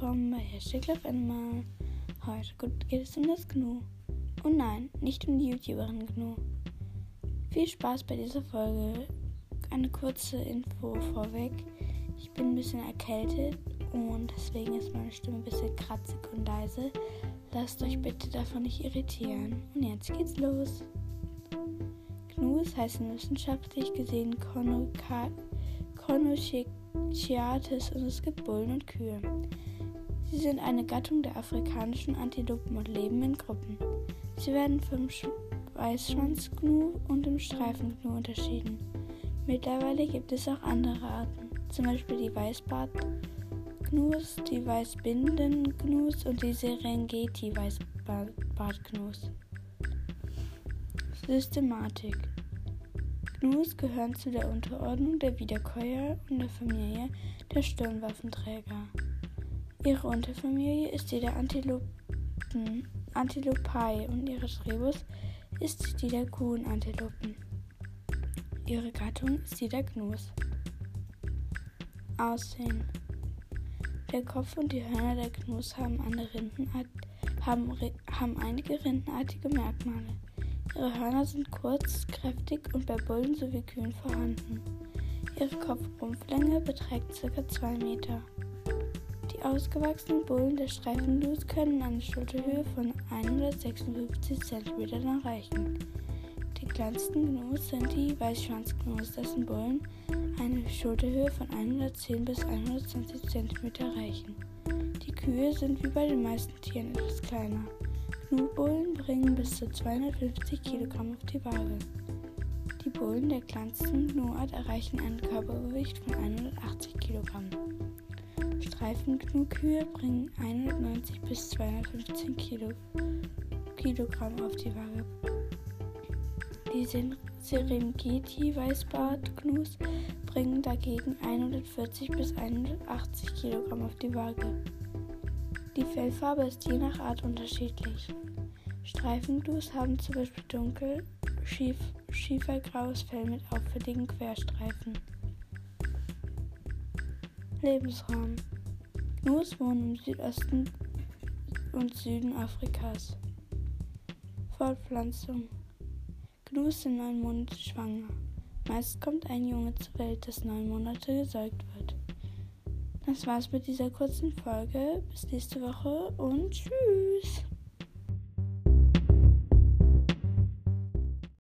willkommen bei #LoveAnimal. Heute geht es um das Gnu. Und nein, nicht um die YouTuberin Gnu. Viel Spaß bei dieser Folge. Eine kurze Info vorweg. Ich bin ein bisschen erkältet und deswegen ist meine Stimme ein bisschen kratzig und leise. Lasst euch bitte davon nicht irritieren. Und jetzt geht's los. Gnus heißen wissenschaftlich gesehen Conchochiates und es gibt Bullen und Kühe. Sie sind eine Gattung der afrikanischen Antilopen und leben in Gruppen. Sie werden vom Weißschwanzgnu und dem Streifengnu unterschieden. Mittlerweile gibt es auch andere Arten, zum Beispiel die Weißbartgnus, die Weißbindengnus und die Serengeti-Weißbartgnus. Systematik: Gnus gehören zu der Unterordnung der Wiederkäuer und der Familie der Stirnwaffenträger. Ihre Unterfamilie ist die der Antilopae und ihre Tribus ist die der Kuhenantilopen. Ihre Gattung ist die der Gnus. Aussehen: Der Kopf und die Hörner der Gnus haben einige rindenartige Merkmale. Ihre Hörner sind kurz, kräftig und bei Bullen sowie Kühen vorhanden. Ihre Kopf-Rumpflänge beträgt ca. 2 Meter. Die ausgewachsenen Bullen der Streifengnus können eine Schulterhöhe von 156 cm erreichen. Die kleinsten Gnus sind die Weißschwanzgnus, dessen Bullen eine Schulterhöhe von 110 bis 120 cm erreichen. Die Kühe sind wie bei den meisten Tieren etwas kleiner. Gnu-Bullen bringen bis zu 250 Kilogramm auf die Waage. Die Bullen der kleinsten Gnu-Art erreichen ein Körpergewicht von 180 Kilogramm. Streifen-Gnu-Kühe bringen 190 bis 215 Kilogramm auf die Waage. Die Serengeti-Weißbartgnus bringen dagegen 140 bis 180 Kilogramm auf die Waage. Die Fellfarbe ist je nach Art unterschiedlich. Streifengnus haben zum Beispiel dunkel schiefergraues Fell mit auffälligen Querstreifen. Lebensraum: Gnus wohnen im Südosten und Süden Afrikas. Fortpflanzung: Gnus sind 9 Monate schwanger. Meist kommt ein Junge zur Welt, das 9 Monate gesäugt wird. Das war's mit dieser kurzen Folge. Bis nächste Woche und tschüss!